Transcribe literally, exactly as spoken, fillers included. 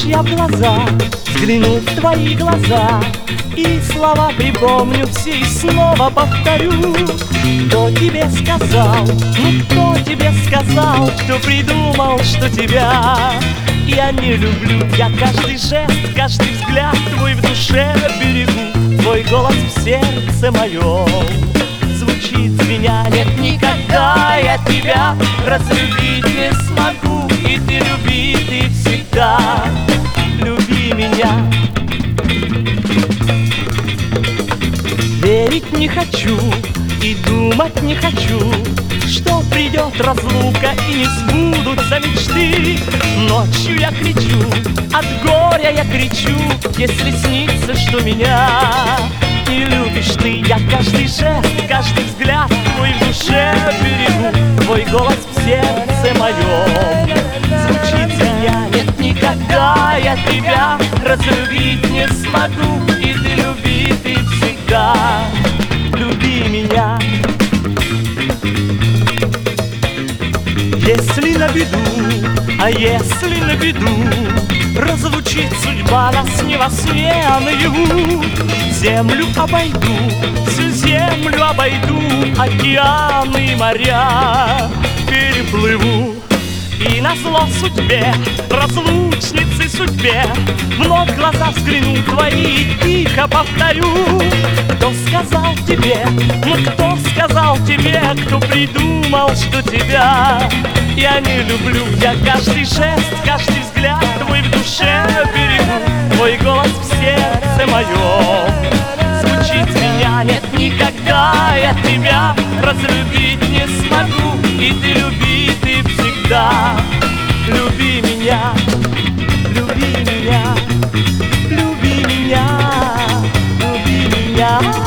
я в глаза, взгляну в твои глаза, и слова припомню все и снова повторю. Кто тебе сказал, ну кто тебе сказал, кто придумал, что тебя я не люблю? Я каждый жест, каждый взгляд твой в душе берегу, твой голос в сердце моем звучит звеня. Нет, никогда я тебя разлюбить не смогу, и ты люби, ты всегда люби меня. Верить не хочу и думать не хочу, что придет разлука и не сбудутся мечты. Ночью я кричу, от горя я кричу, если снится, что меня не любишь ты. Я каждый жест, каждый взгляд твой в душе берегу, твой голос в сердце моем звучит звеня. Нет, никогда я тебя разлюбить не смогу, и ты люби, ты всегда люби меня. Если на беду, а если на беду разлучит судьба нас не во сне, а наяву, землю обойду, всю землю обойду, океаны и моря переплыву. И назло судьбе, разлучнице судьбе, вновь в глаза взгляну твои и тихо повторю. Кто сказал тебе, ну кто сказал тебе, кто придумал, что тебя я не люблю? Я каждый жест, каждый взгляд твой в душе берегу, твой голос в сердце моем звучит меня. Нет, никогда я тебя разлюбить не смогу, и ты люби, ты всегда люби меня, люби меня, люби меня, люби меня.